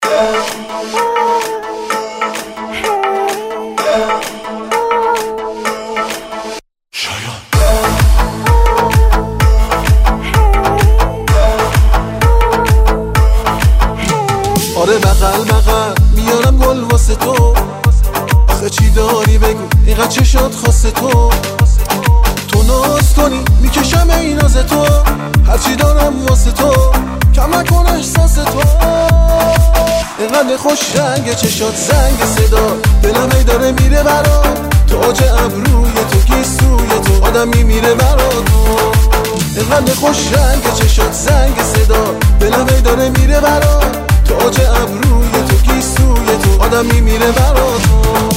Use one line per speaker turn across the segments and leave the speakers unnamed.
آره بغل بغل میارم گل واسه تو، آخه چی داری بگو اینقدر چشات خاصه تو ناز کنی میکشم این ناز تو، هرچی دارم واسه تو کم نکن احساس تو. اینقدر خوش رنگ چشات زنگ صدا، دلم ای داره میره برا تاج ابروی تو، گیسوی تو آدمی میره برا تو. اینقدر خوش رنگ چشات زنگ صدا، دلم ای داره میره برا تاج ابروی تو، گیسوی تو آدمی میره برا تو.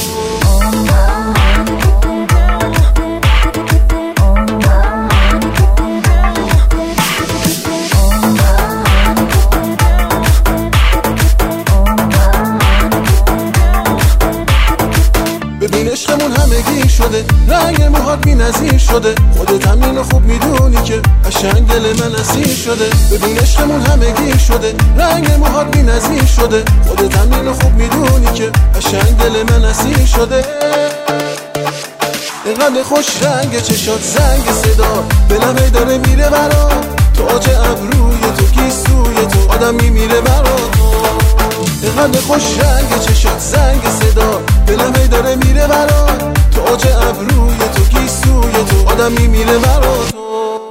ببین عشقمون همگی شده، رنگ موهات بی نظیر شده، خودت هم اینو خوب میدونی که قشنگ دل من اسیر شده. ببین عشقمون همگی شده، رنگ موهات بی نظیر شده، خودت هم اینو خوب میدونی که قشنگ دل من اسیر شده. اینقدر خوش رنگ چشات زنگ صدا، دلم ای داره میره برا تاج ابروی تو، گیسوی تو آدمی میره برا تو. اینقدر خوش رنگ چشات زنگ صدا، دلم ای داره میره برا تاج ابروی تو، گیسوی تو آدمی میره برا تو.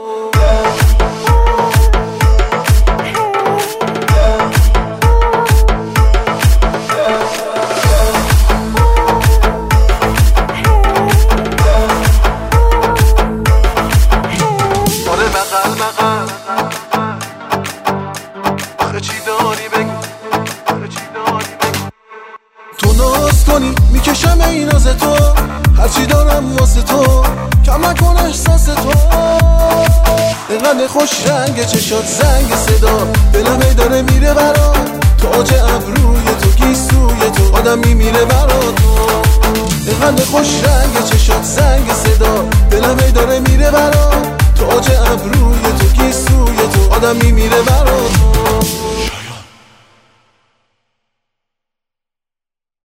آره بغل بغل آخه چی داری بگو، تو ناز کنی میکشم این ناز تو، هرچی دارم واسه تو کم نکن احساس تو. اینقدر خوش رنگ چشات زنگ صدا، دلم ای داره میره برا تاج ابروی تو، گیسوی تو آدمی میره برا تو. اینقدر خوش رنگ چشات زنگ صدا، دلم ای داره میره برا تاج ابروی تو، گیسوی تو آدمی میره برا